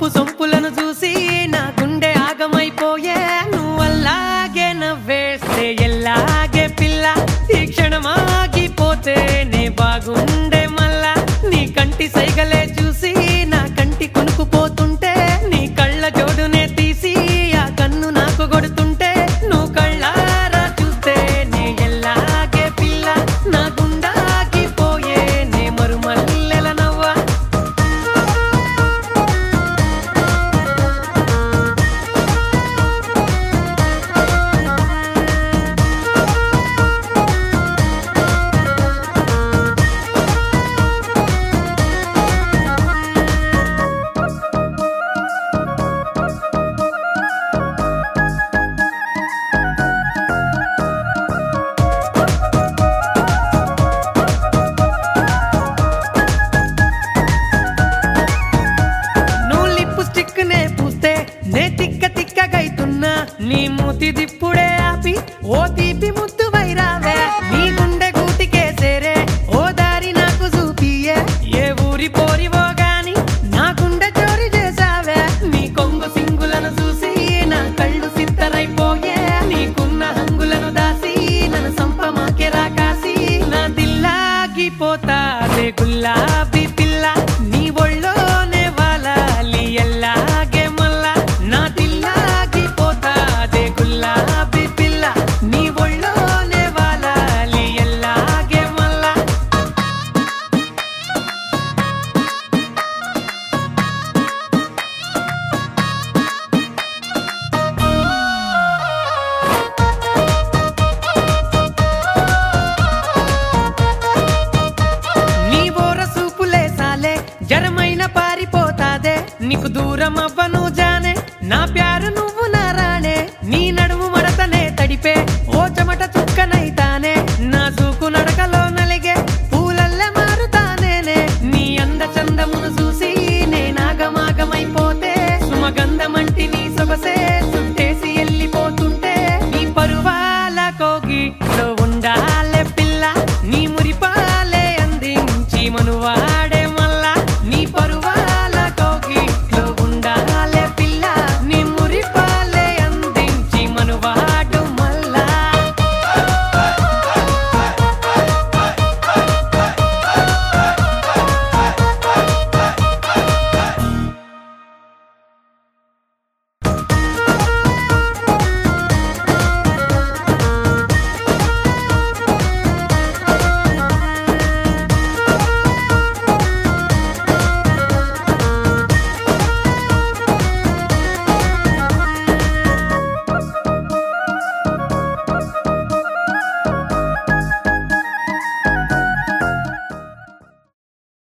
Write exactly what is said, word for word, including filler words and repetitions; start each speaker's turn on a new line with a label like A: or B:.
A: వంపు సొంపులను చూసి నా గుండె ఆగమైపోయే నువ్వల్లాగే నవ్వేస్తే ఎల్లాగే పిల్ల ఈ క్షణమాగిపోతే నే బాగుండే మళ్ళా నీ కంటి సైగలే చూసి నా కంటి కొనుక్కుపోతుంటే నీ కళ్ళ జోడునే తీసి ఆ కన్ను నాకు కొడుతుంటే నువ్వు కళ్ళారా చూస్తే నే ఎల్లాగే పిల్ల నా గుండాగిపోయే నే మరుమల్లెల నవ్వా నే తిక్క తిక్కగైతున్నా నీ మూతి దిప్పుడే ఆపి ఓ తీపి ముద్దు వైరావే నీ గుండె గూటికే సేరే ఓ దారి నాకు చూపియే ఏ ఊరి పోరివో గాని నా గుండె చోరి చేసావే నీ కొంగు సింగులను చూసి నా కళ్ళు సిత్తరైపోయే నీకున్న హంగులను దాసి నన్ను సంపమాకే రాకాసి నా దిల్లాగిపోతాదే గులాబీ పిల్ల నీ ఒళ్ళోనే వాలాలి ఎల్లాగే నా దిల్లాగిపోతాదే గులాబీ పిల్ల నీ ఒళ్ళోనే వాలాలి ఎల్లాగే మళ్ళా నీ ఓర సూపులేసాలే జరమైన పారిపోతాదే నీకు దూరం అవ్వను జానే నా